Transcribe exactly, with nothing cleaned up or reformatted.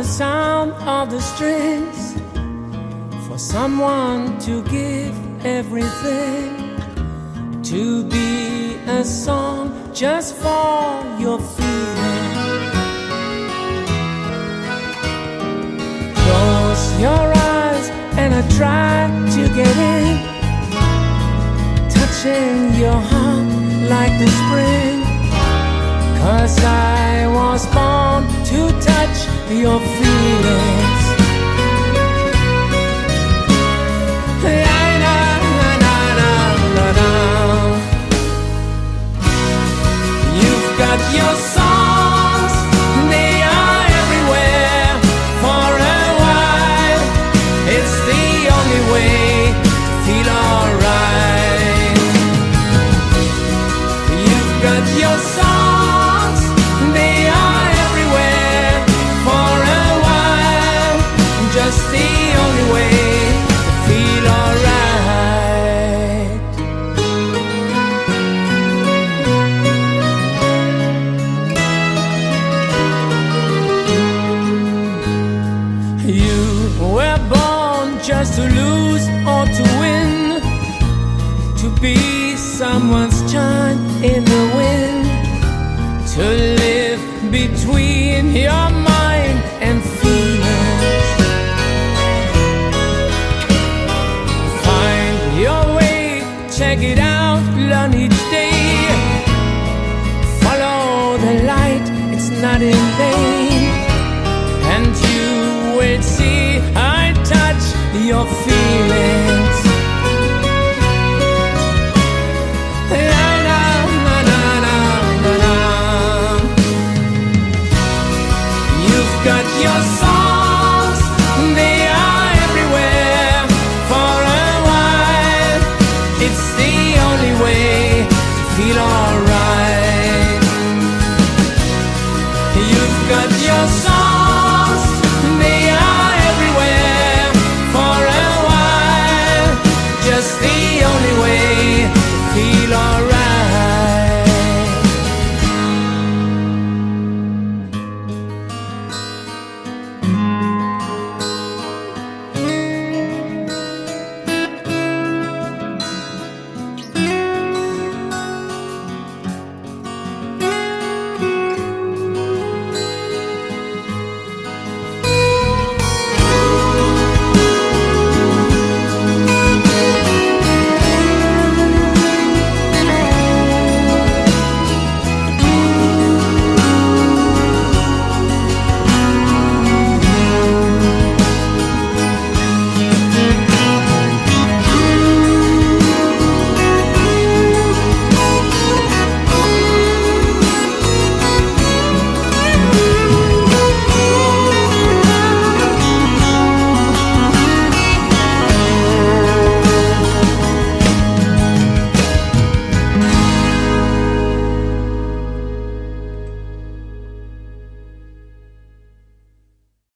the sound of the strings, for someone to give everything, to be a song just for your feeling. Close your eyes and I try to get in, touching your heart like the spring, 'cause I was born to touch your feelings. You've got your songs, they are everywhere. For a while, it's the only way to feel alright. You've got your songs, they are everywhere. For a while, just the only way to feel alright. You were born just to lose or to win, to be someone's chime in the wind, to live between your mind and feelings. Find your way, check it out, learn each day. Follow the light, it's not in vain, and you will see I touch your feelings. You've got your song.